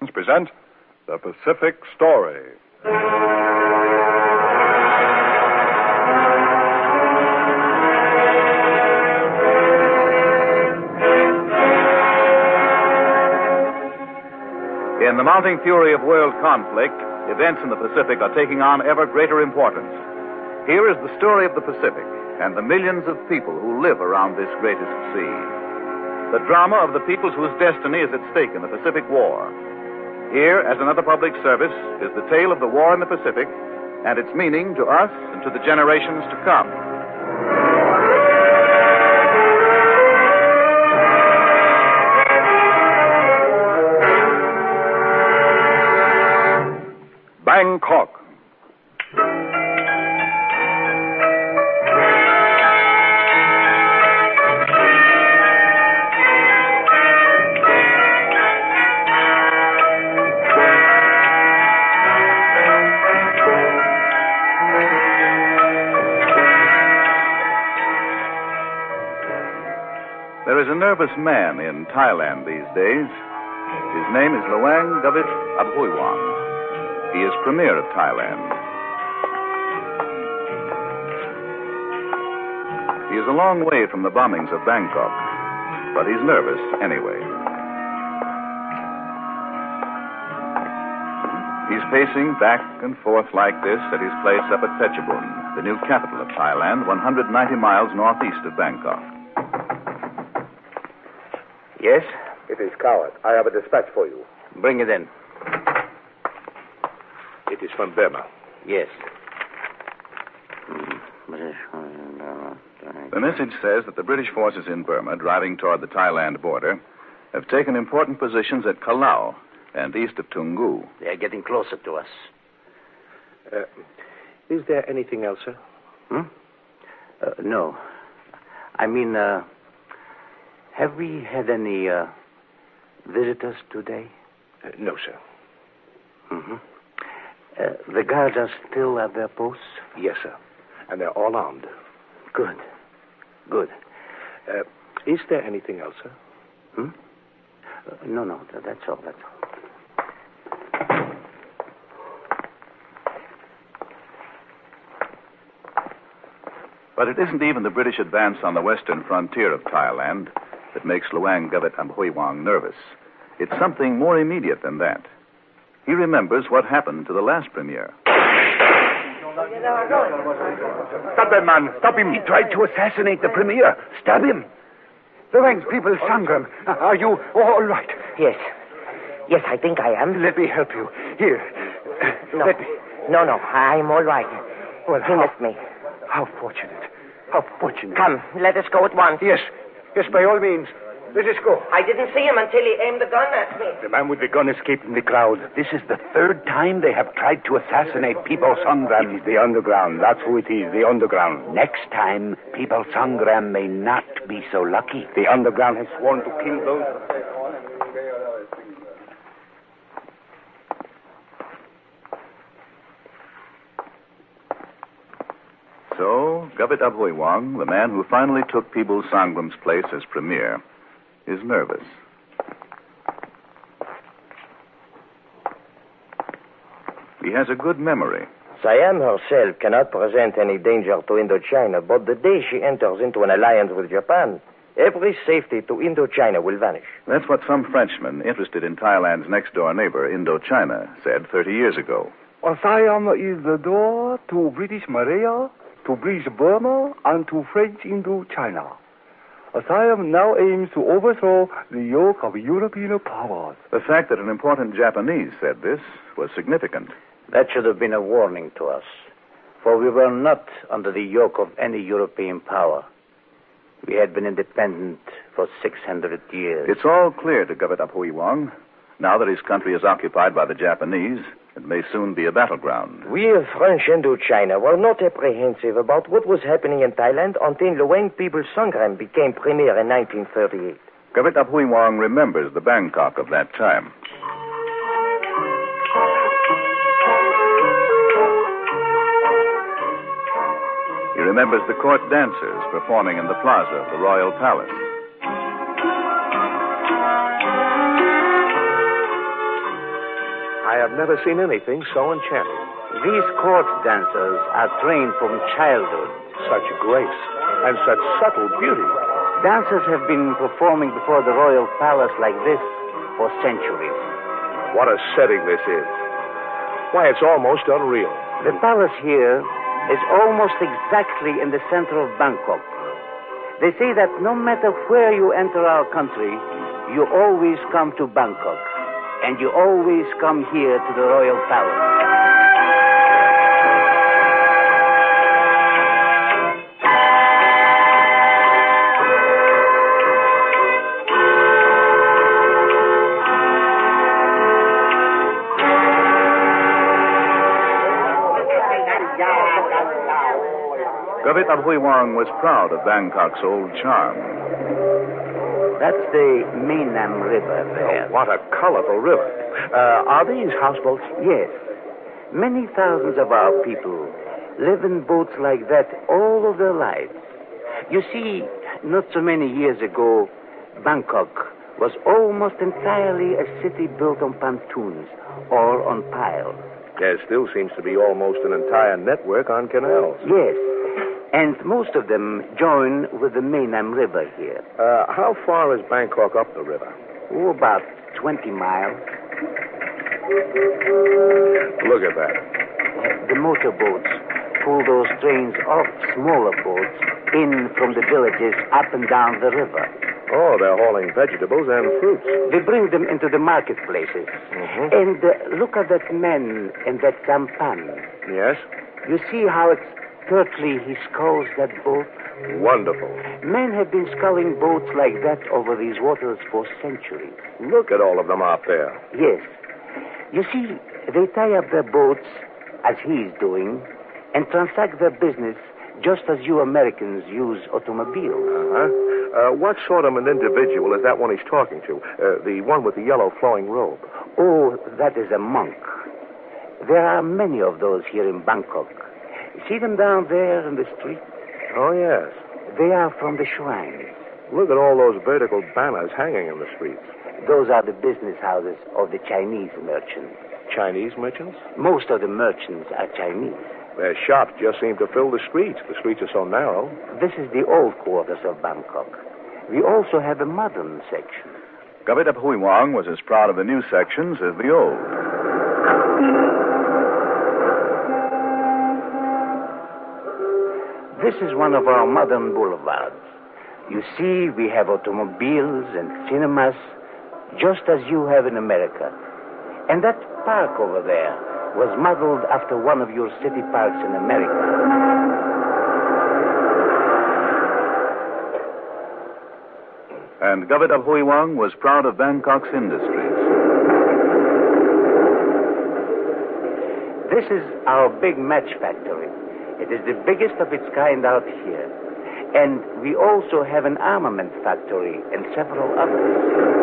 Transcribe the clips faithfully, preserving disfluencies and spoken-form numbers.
Productions present The Pacific Story. In the mounting fury of world conflict, events in the Pacific are taking on ever greater importance. Here is the story of the Pacific and the millions of people who live around this greatest sea. The drama of the peoples whose destiny is at stake in the Pacific War. Here, as another public service, is the tale of the war in the Pacific and its meaning to us and to the generations to come. Bangkok. There is a nervous man in Thailand these days. His name is Luang Gavit Abhuiwang. He is Premier of Thailand. He is a long way from the bombings of Bangkok, but he's nervous anyway. He's pacing back and forth like this at his place up at Phetchabun, the new capital of Thailand, one hundred ninety miles northeast of Bangkok. Yes? It is Coward. I have a dispatch for you. Bring it in. It is from Burma. Yes. The message says that the British forces in Burma, driving toward the Thailand border, have taken important positions at Kalau and east of Tungu. They are getting closer to us. Uh, is there anything else, sir? Hmm? Uh, no. I mean, uh, have we had any uh, visitors today? Uh, no, sir. Mm-hmm. Uh, the guards are still at their posts? Yes, sir. And they're all armed. Good. Good. Uh, is there anything else, sir? Hmm? Uh, no, no. That's all. That's all. But it isn't even the British advance on the western frontier of Thailand that makes Luang Gavit Abhuiwang nervous. It's something more immediate than that. He remembers what happened to the last premier. Stop that man. Stop him. He tried to assassinate the premier. Stab him. Luang's people, Sangram. Are you all right? Yes. Yes, I think I am. Let me help you. Here. No. Let me... No, no. I'm all right. Well, he how... missed me. How fortunate. How fortunate. Come, let us go at once. Yes. Yes, by all means. Let us go. I didn't see him until he aimed the gun at me. The man with the gun escaped in the crowd. This is the third time they have tried to assassinate People Sangram. It is the underground. That's who it is, the underground. Next time, People Sangram may not be so lucky. The underground has sworn to kill those... So, Gavit Abhuiwang, the man who finally took People Sangram's place as premier, is nervous. He has a good memory. Siam herself cannot present any danger to Indochina, but the day she enters into an alliance with Japan, every safety to Indochina will vanish. That's what some Frenchmen interested in Thailand's next-door neighbor, Indochina, said thirty years ago. Siam is the door to British Malaya, to British Burma, and to French Indochina. Siam now aims to overthrow the yoke of European powers. The fact that an important Japanese said this was significant. That should have been a warning to us, for we were not under the yoke of any European power. We had been independent for six hundred years. It's all clear to Gavit Abhuiwang. Now that his country is occupied by the Japanese, it may soon be a battleground. We of French Indochina were not apprehensive about what was happening in Thailand until Luang People Sangram became premier in nineteen thirty-eight. Gavit Abhuiwang remembers the Bangkok of that time. He remembers the court dancers performing in the plaza of the Royal Palace. have never seen anything so enchanting. These court dancers are trained from childhood. Such grace and such subtle beauty. Dancers have been performing before the royal palace like this for centuries. What a setting this is. Why, it's almost unreal. The palace here is almost exactly in the center of Bangkok. They say that no matter where you enter our country, you always come to Bangkok, and you always come here to the royal palace. Gavit Ab Hui Wang was proud of Bangkok's old charm. That's the Mainam River there. Oh, what a colorful river. Uh, are these houseboats? Yes. Many thousands of our people live in boats like that all of their lives. You see, not so many years ago, Bangkok was almost entirely a city built on pontoons or on piles. There still seems to be almost an entire network on canals. Yes. And most of them join with the Mainam River here. Uh, how far is Bangkok up the river? Oh, about twenty miles. Look at that. Uh, the motorboats pull those trains off smaller boats in from the villages up and down the river. Oh, they're hauling vegetables and fruits. They bring them into the marketplaces. Mm-hmm. And uh, look at that man in that sampan. Yes? You see how expertly he sculls that boat? Wonderful. Men have been sculling boats like that over these waters for centuries. Look at all of them out there. Yes. You see, they tie up their boats, as he's doing, and transact their business just as you Americans use automobiles. Uh-huh. Uh, what sort of an individual is that one he's talking to? Uh, the one with the yellow flowing robe? Oh, that is a monk. There are many of those here in Bangkok. See them down there in the street? Oh, yes. They are from the shrines. Look at all those vertical banners hanging in the streets. Those are the business houses of the Chinese merchants. Chinese merchants? Most of the merchants are Chinese. Their shops just seem to fill the streets. The streets are so narrow. This is the old quarters of Bangkok. We also have a modern section. Gavit Ab Hui Wang was as proud of the new sections as the old. This is one of our modern boulevards. You see, we have automobiles and cinemas, just as you have in America. And that park over there was modeled after one of your city parks in America. And Gavit Ab Hui Wang was proud of Bangkok's industries. This is our big match factory. It is the biggest of its kind out here. And we also have an armament factory and several others.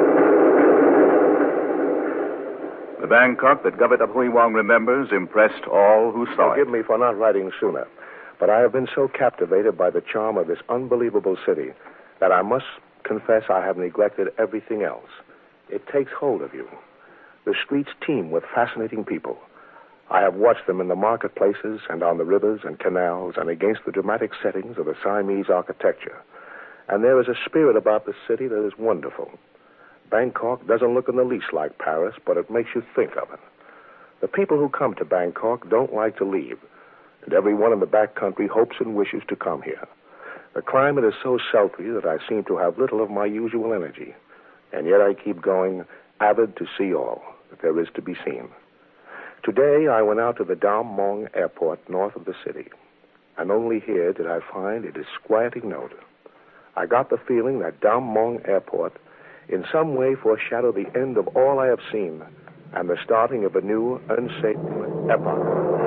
The Bangkok that Gavit Ab Hui Wang remembers impressed all who saw it. Forgive me for not writing sooner, but I have been so captivated by the charm of this unbelievable city that I must confess I have neglected everything else. It takes hold of you. The streets teem with fascinating people. I have watched them in the marketplaces and on the rivers and canals and against the dramatic settings of the Siamese architecture. And there is a spirit about the city that is wonderful. Bangkok doesn't look in the least like Paris, but it makes you think of it. The people who come to Bangkok don't like to leave, and everyone in the back country hopes and wishes to come here. The climate is so sultry that I seem to have little of my usual energy, and yet I keep going, avid to see all that there is to be seen. Today, I went out to the Dam Mong Airport north of the city, and only here did I find a disquieting note. I got the feeling that Dam Mong Airport in some way foreshadowed the end of all I have seen and the starting of a new, uncertain epoch.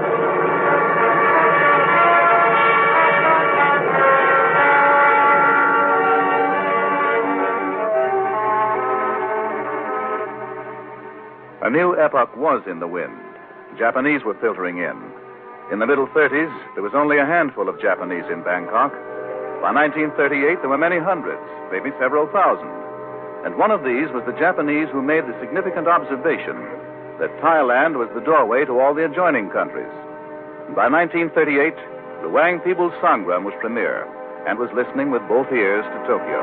A new epoch was in the wind. Japanese were filtering in. In the middle thirties, there was only a handful of Japanese in Bangkok. By nineteen thirty-eight, there were many hundreds, maybe several thousand. And one of these was the Japanese who made the significant observation that Thailand was the doorway to all the adjoining countries. By nineteen thirty-eight, Luang People's Sangram was premier and was listening with both ears to Tokyo.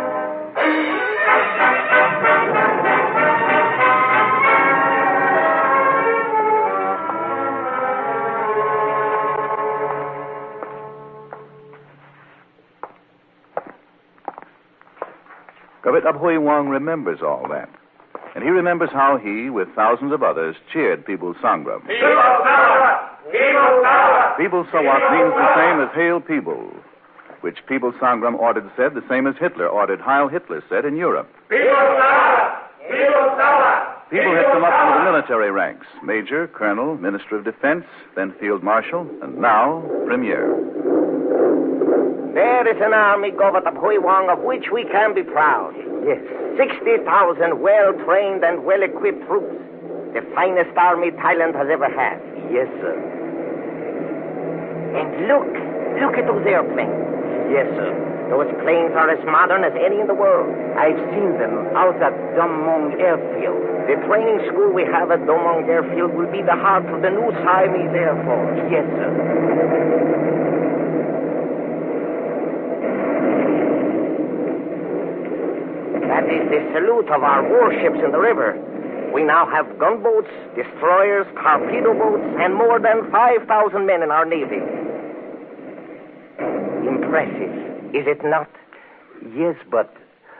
Kavit Abhui Wang remembers all that. And he remembers how he, with thousands of others, cheered People's Sangram. People Sawat! People Sawat! People's Sawat means the same as Hail People, which People's Sangram ordered said the same as Hitler ordered Heil Hitler said in Europe. People Sawat! People Sawat! People had come up through the military ranks. Major, Colonel, Minister of Defense, then Field Marshal, and now Premier. There is an army, Governor Abhui Wang, of which we can be proud. Yes. sixty thousand well-trained and well-equipped troops. The finest army Thailand has ever had. Yes, sir. And look, look at those airplanes. Yes, sir. Those planes are as modern as any in the world. I've seen them out at Domong Airfield. The training school we have at Domong Airfield will be the heart of the new Siamese Air Force. Yes, sir. That is the salute of our warships in the river. We now have gunboats, destroyers, torpedo boats, and more than five thousand men in our navy. Impressive, is it not? Yes, but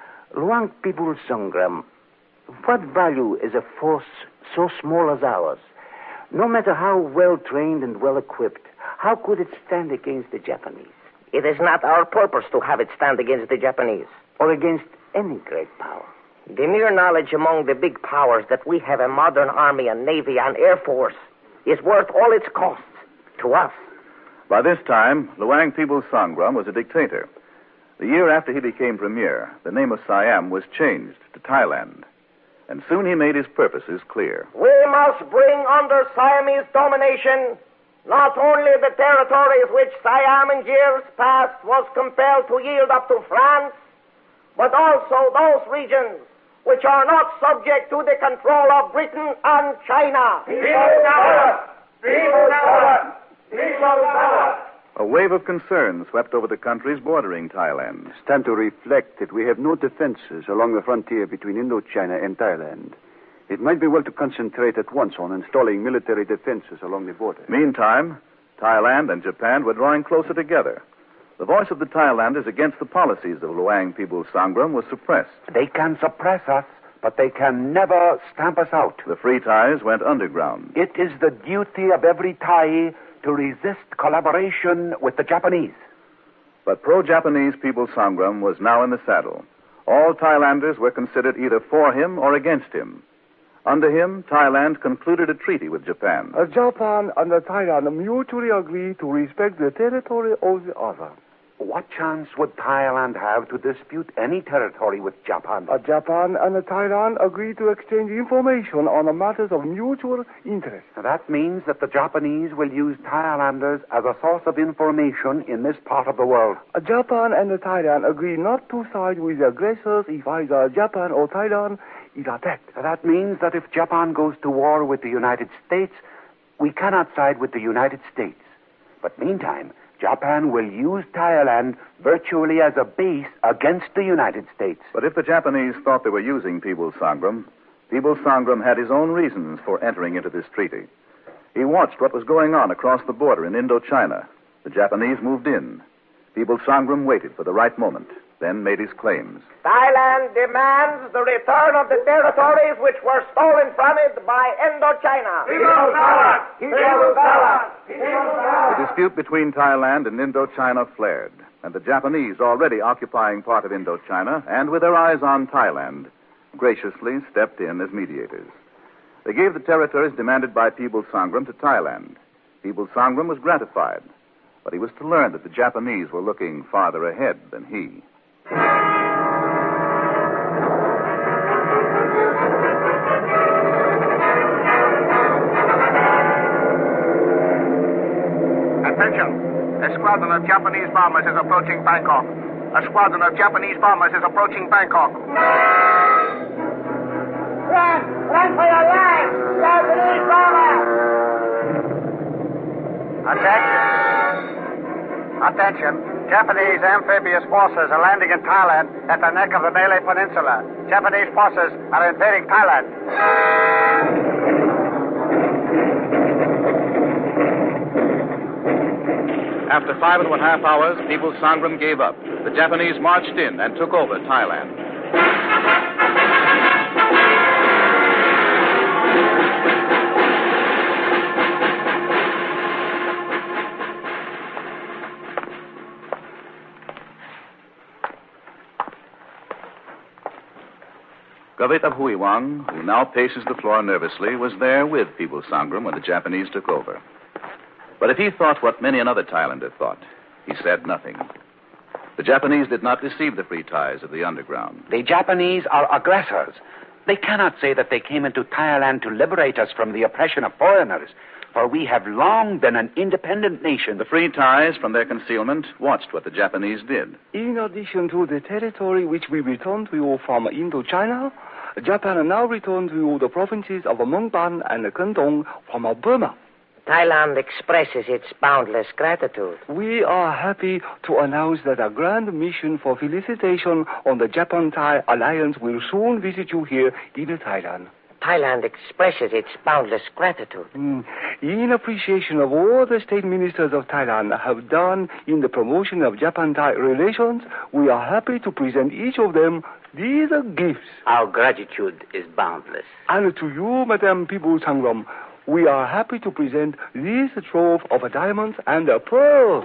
Luang People's Sangram, what value is a force so small as ours? No matter how well-trained and well-equipped, how could it stand against the Japanese? It is not our purpose to have it stand against the Japanese. Or against any great power. The mere knowledge among the big powers that we have a modern army and navy and air force is worth all its costs to us. By this time, Luang People's Sangram was a dictator. The year after he became premier, the name of Siam was changed to Thailand. And soon he made his purposes clear. We must bring under Siamese domination not only the territories which Siam in years past was compelled to yield up to France, but also those regions which are not subject to the control of Britain and China. People Sawat! People Sawat! People Sawat! A wave of concern swept over the countries bordering Thailand. It's time to reflect that we have no defenses along the frontier between Indochina and Thailand. It might be well to concentrate at once on installing military defenses along the border. Meantime, Thailand and Japan were drawing closer together. The voice of the Thailanders against the policies of Luang People's Sangram was suppressed. They can suppress us, but they can never stamp us out. The Free Thais went underground. It is the duty of every Thai to resist collaboration with the Japanese. But pro-Japanese People's Sangram was now in the saddle. All Thailanders were considered either for him or against him. Under him, Thailand concluded a treaty with Japan. Uh, Japan and Thailand mutually agree to respect the territory of the other. What chance would Thailand have to dispute any territory with Japan? Uh, Japan and Thailand agree to exchange information on the matters of mutual interest. That means that the Japanese will use Thailanders as a source of information in this part of the world. Uh, Japan and Thailand agree not to side with the aggressors if either Japan or Thailand is attacked. That means that if Japan goes to war with the United States, we cannot side with the United States. But meantime, Japan will use Thailand virtually as a base against the United States. But if the Japanese thought they were using People's Sangram, People's Sangram had his own reasons for entering into this treaty. He watched what was going on across the border in Indochina. The Japanese moved in. People's Sangram waited for the right moment, then made his claims. Thailand demands the return of the territories which were stolen from it by Indochina. People Sawat! People Sawat! The dispute between Thailand and Indochina flared, and the Japanese, already occupying part of Indochina and with their eyes on Thailand, graciously stepped in as mediators. They gave the territories demanded by People's Sangram to Thailand. People's Sangram was gratified, but he was to learn that the Japanese were looking farther ahead than he. Attention. A squadron of Japanese bombers is approaching Bangkok. A squadron of Japanese bombers is approaching Bangkok. Run! Run for your lives! Japanese Attention. Attention. Japanese amphibious forces are landing in Thailand at the neck of the Malay Peninsula. Japanese forces are invading Thailand. After five and a half hours, People's Sangram gave up. The Japanese marched in and took over Thailand. Gavita Huiwang, who now paces the floor nervously, was there with People's Sangram when the Japanese took over. But if he thought what many another Thailander thought, he said nothing. The Japanese did not deceive the free Thais of the underground. The Japanese are aggressors. They cannot say that they came into Thailand to liberate us from the oppression of foreigners, for we have long been an independent nation. The free Thais, from their concealment, watched what the Japanese did. In addition to the territory which we returned to you from Indochina, Japan now returned to you the provinces of Mongban and Kendong from Burma. Thailand expresses its boundless gratitude. We are happy to announce that a grand mission for felicitation on the Japan-Thai alliance will soon visit you here in Thailand. Thailand expresses its boundless gratitude. Mm. In appreciation of all the state ministers of Thailand have done in the promotion of Japan-Thai relations, we are happy to present each of them these gifts. Our gratitude is boundless. And to you, Madam People's Sangram, we are happy to present this trove of diamonds and pearls.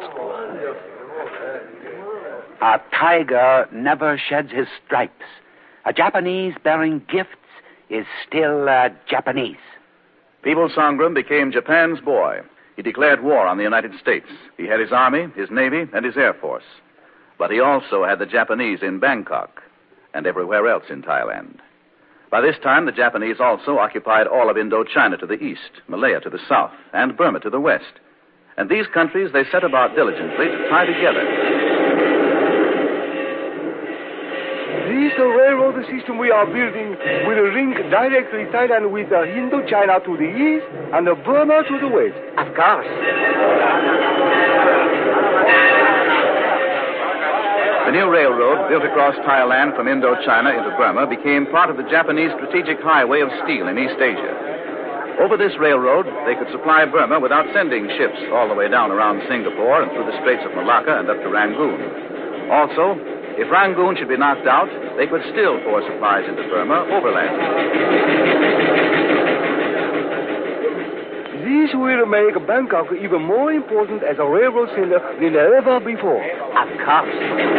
A tiger never sheds his stripes. A Japanese bearing gifts is still uh, Japanese. People's Sangram became Japan's boy. He declared war on the United States. He had his army, his navy, and his air force. But he also had the Japanese in Bangkok and everywhere else in Thailand. By this time, the Japanese also occupied all of Indochina to the east, Malaya to the south, and Burma to the west. And these countries they set about diligently to tie together. This railroad system we are building will link directly Thailand with uh, Indochina to the east and uh, Burma to the west. Of course. The new railroad, built across Thailand from Indochina into Burma, became part of the Japanese strategic highway of steel in East Asia. Over this railroad, they could supply Burma without sending ships all the way down around Singapore and through the Straits of Malacca and up to Rangoon. Also, if Rangoon should be knocked out, they could still pour supplies into Burma overland. This will make Bangkok even more important as a railroad center than ever before. Of course.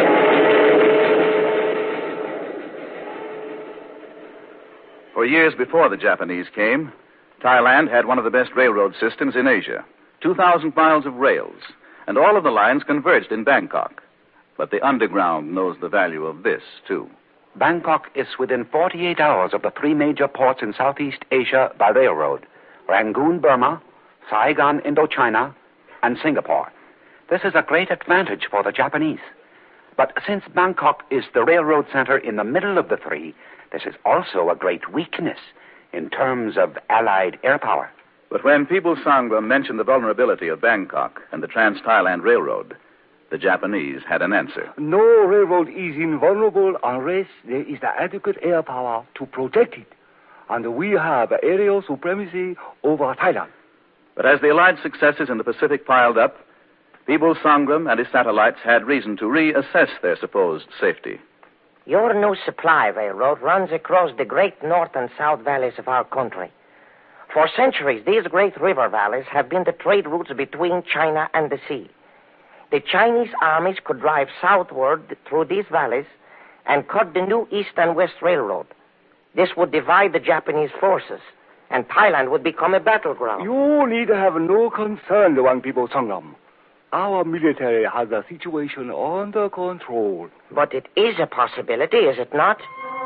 For years before the Japanese came, Thailand had one of the best railroad systems in Asia. two thousand miles of rails, and all of the lines converged in Bangkok. But the underground knows the value of this, too. Bangkok is within forty-eight hours of the three major ports in Southeast Asia by railroad: Rangoon, Burma, Saigon, Indochina, and Singapore. This is a great advantage for the Japanese. But since Bangkok is the railroad center in the middle of the three, this is also a great weakness in terms of Allied air power. But when People's Sangram mentioned the vulnerability of Bangkok and the Trans-Thailand Railroad, the Japanese had an answer. No railroad is invulnerable unless there is the adequate air power to protect it. And we have aerial supremacy over Thailand. But as the Allied successes in the Pacific piled up, People's Sangram and his satellites had reason to reassess their supposed safety. Your new supply railroad runs across the great north and south valleys of our country. For centuries, these great river valleys have been the trade routes between China and the sea. The Chinese armies could drive southward through these valleys and cut the new east and west railroad. This would divide the Japanese forces, and Thailand would become a battleground. You need to have no concern, One People Sangram. Our military has the situation under control. But it is a possibility, is it not?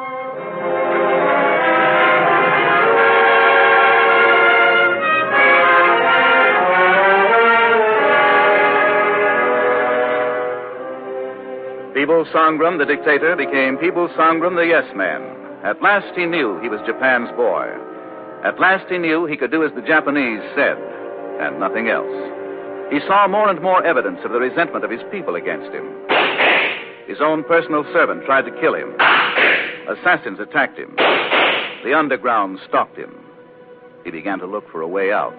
People's Sangram, the dictator, became People's Sangram, the yes man. At last he knew he was Japan's boy. At last he knew he could do as the Japanese said, and nothing else. He saw more and more evidence of the resentment of his people against him. His own personal servant tried to kill him. Assassins attacked him. The underground stalked him. He began to look for a way out.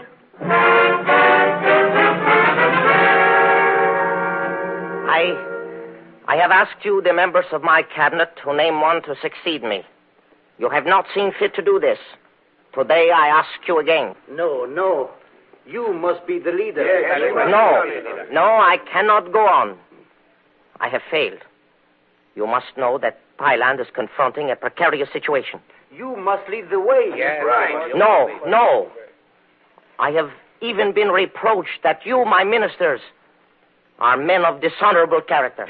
I... I have asked you, the members of my cabinet, to name one to succeed me. You have not seen fit to do this. Today I ask you again. No, no. You must be the leader. No, no, I cannot go on. I have failed. You must know that Thailand is confronting a precarious situation. You must lead the way. Yes, right. No, no. I have even been reproached that you, my ministers, are men of dishonorable character.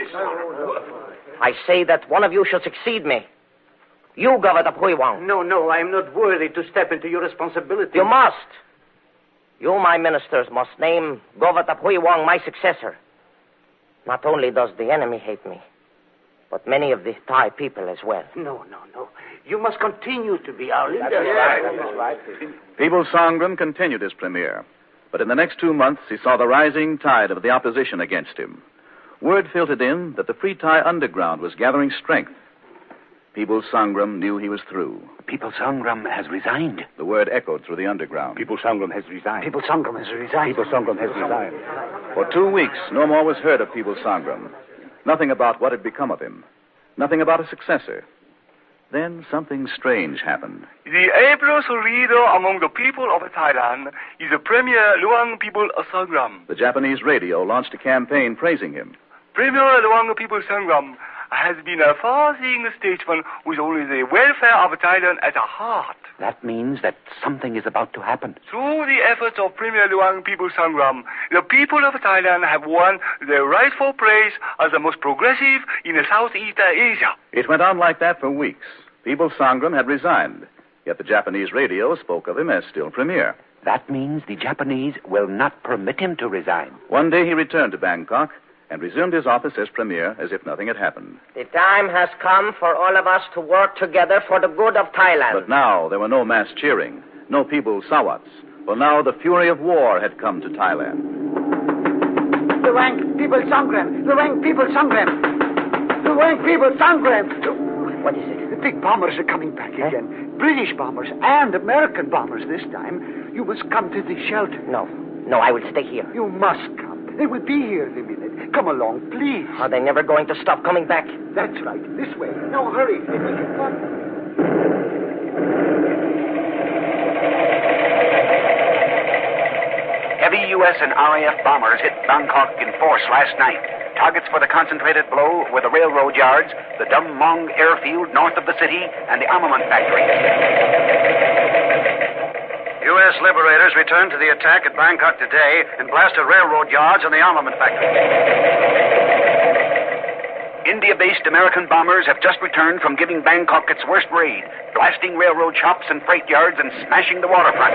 I say that one of you should succeed me. You, Governor Hui Wang. No, no, I am not worthy to step into your responsibility. You must. You, my ministers, must name Governor Hui Wang my successor. Not only does the enemy hate me, but many of the Thai people as well. No, no, no. You must continue to be our leader. That's right. That's right. People Sangram continued his premier, but in the next two months he saw the rising tide of the opposition against him. Word filtered in that the Free Thai underground was gathering strength. People Sangram knew he was through. People Sangram has resigned. The word echoed through the underground. People Sangram has resigned. People Sangram has resigned. People Sangram has resigned. For two weeks, no more was heard of People Sangram. Nothing about what had become of him. Nothing about a successor. Then something strange happened. The ablest leader among the people of Thailand is the Premier Luang People Sangram. The Japanese radio launched a campaign praising him. Premier Luang People Sangram has been a far-seeing statesman with only the welfare of Thailand at heart. That means that something is about to happen. Through the efforts of Premier Luang People Sangram, the people of Thailand have won their rightful place as the most progressive in Southeast Asia. It went on like that for weeks. People Sangram had resigned, yet the Japanese radio spoke of him as still premier. That means the Japanese will not permit him to resign. One day he returned to Bangkok and resumed his office as premier as if nothing had happened. The time has come for all of us to work together for the good of Thailand. But now there were no mass cheering, no people sawats. For now the fury of war had come to Thailand. The Wang People Sangram. The Wang People Sangram. The Wang People Sangram. What is it? The big bombers are coming back huh? again. British bombers and American bombers this time. You must come to the shelter. No. No, I will stay here. You must come. They will be here in a minute. Come along, please. Are they never going to stop coming back? That's right. This way. No, hurry. If we can run. Heavy U S and R A F bombers hit Bangkok in force last night. Targets for the concentrated blow were the railroad yards, the Dum Mong airfield north of the city, and the armament factories. U S liberators returned to the attack at Bangkok today and blasted railroad yards and the armament factory. India-based American bombers have just returned from giving Bangkok its worst raid, blasting railroad shops and freight yards and smashing the waterfront.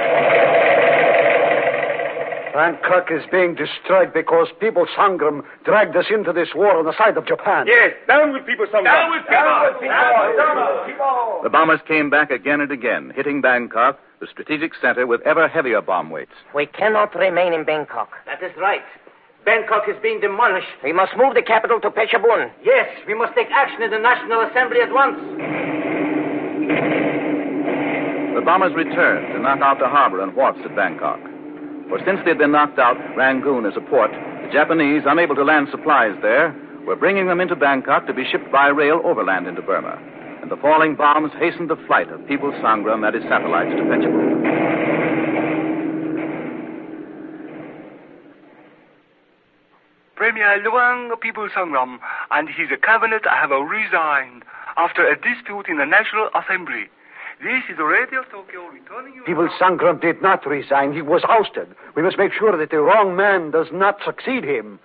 Bangkok is being destroyed because People Sangram dragged us into this war on the side of Japan. Yes, down with People Sangram. Down with people! Down with people! Down with people! The bombers came back again and again, hitting Bangkok, the strategic center, with ever heavier bomb weights. We cannot remain in Bangkok. That is right. Bangkok is being demolished. We must move the capital to Phetchabun. Yes, we must take action in the National Assembly at once. The bombers returned to knock out the harbor and wharfs at Bangkok. For since they'd been knocked out Rangoon as a port, the Japanese, unable to land supplies there, were bringing them into Bangkok to be shipped by rail overland into Burma. And the falling bombs hastened the flight of People Sangram and his satellites to Phetchabun. Premier Luang People Sangram and his cabinet have resigned after a dispute in the National Assembly. This is Radio Tokyo returning you... People Sangram did not resign. He was ousted. We must make sure that the wrong man does not succeed him.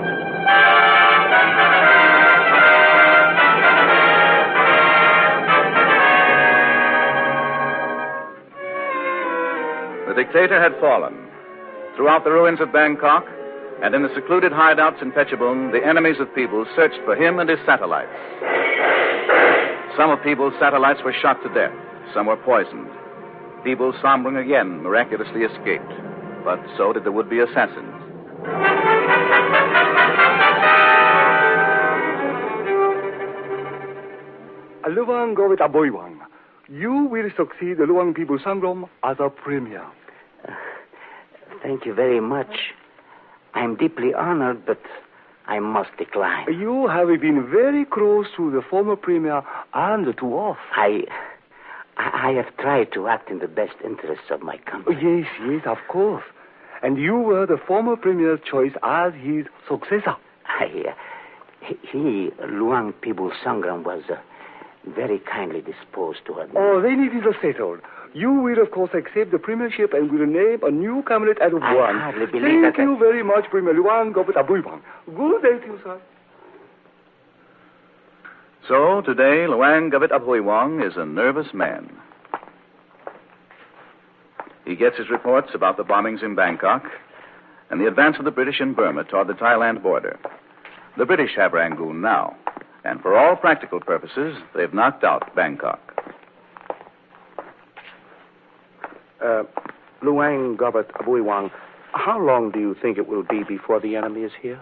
The dictator had fallen. Throughout the ruins of Bangkok and in the secluded hideouts in Phetchabun, the enemies of people searched for him and his satellites. Some of People's satellites were shot to death. Some were poisoned. People Sangram again miraculously escaped. But so did the would-be assassins. Luang Govit Aboywang, you will succeed the Luang People Sangrom as a premier. Uh, thank you very much. I'm deeply honored, but I must decline. You have been very close to the former premier and to us. I... I have tried to act in the best interests of my country. Yes, yes, of course. And you were the former premier's choice as his successor. I, uh, he, Luang People Sangram, was uh, very kindly disposed toward me. Oh, then it is settled. You will, of course, accept the premiership and will name a new cabinet at once. I hardly believe Thank that... Thank you I... very much, Premier Luang Govit Aboywang. Good day to you, sir. So, today, Luang Govit Aboywang is a nervous man. He gets his reports about the bombings in Bangkok and the advance of the British in Burma toward the Thailand border. The British have Rangoon now, and for all practical purposes, they've knocked out Bangkok. Uh, Luang Govit Aboywang, how long do you think it will be before the enemy is here?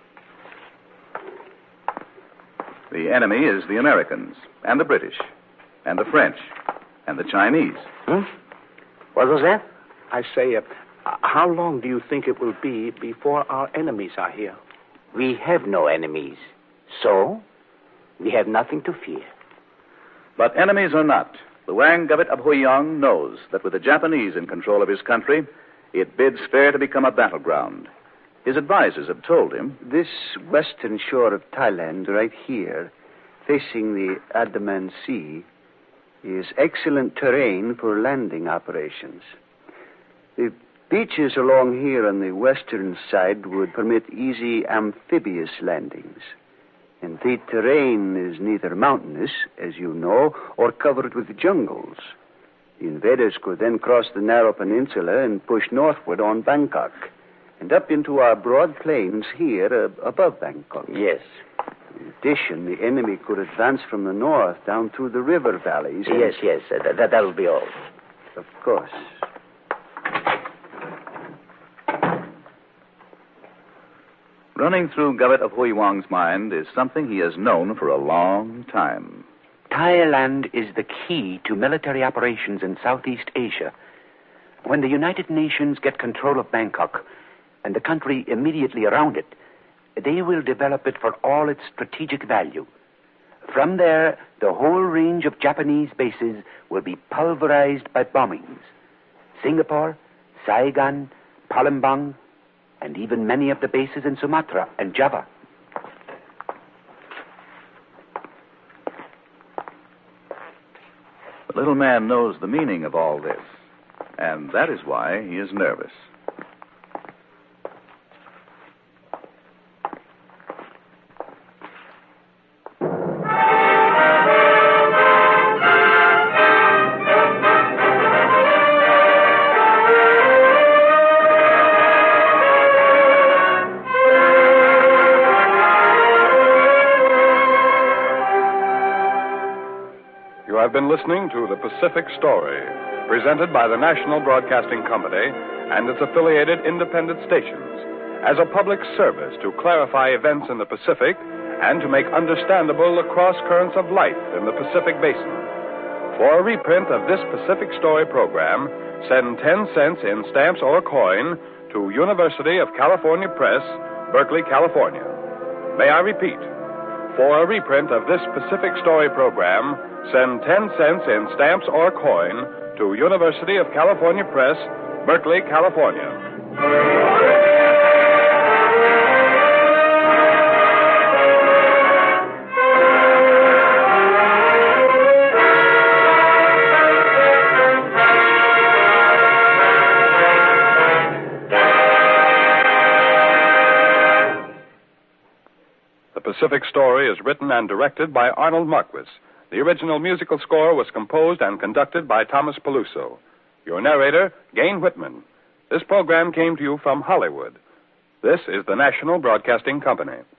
The enemy is the Americans, and the British, and the French, and the Chinese. Hmm? What was that? I say, uh, how long do you think it will be before our enemies are here? We have no enemies, so we have nothing to fear. But enemies or not, Luang Govit Aboywang knows that with the Japanese in control of his country, it bids fair to become a battleground. His advisors have told him... This western shore of Thailand, right here, facing the Andaman Sea, is excellent terrain for landing operations. The beaches along here on the western side would permit easy amphibious landings. And the terrain is neither mountainous, as you know, or covered with jungles. The invaders could then cross the narrow peninsula and push northward on Bangkok, and up into our broad plains here uh, above Bangkok. Yes. In addition, the enemy could advance from the north down through the river valleys. And... Yes, yes, uh, that, that'll be all. Of course. Running through Govit Aboywang's mind is something he has known for a long time. Thailand is the key to military operations in Southeast Asia. When the United Nations get control of Bangkok, and the country immediately around it, they will develop it for all its strategic value. From there, the whole range of Japanese bases will be pulverized by bombings. Singapore, Saigon, Palembang, and even many of the bases in Sumatra and Java. The little man knows the meaning of all this, and that is why he is nervous. You have been listening to The Pacific Story, presented by the National Broadcasting Company and its affiliated independent stations, as a public service to clarify events in the Pacific and to make understandable the cross currents of life in the Pacific Basin. For a reprint of this Pacific Story program, send ten cents in stamps or coin to University of California Press, Berkeley, California. May I repeat? For a reprint of this Pacific Story program, send ten cents in stamps or coin to University of California Press, Berkeley, California. The Pacific Story is written and directed by Arnold Marquis. The original musical score was composed and conducted by Thomas Peluso. Your narrator, Gain Whitman. This program came to you from Hollywood. This is the National Broadcasting Company.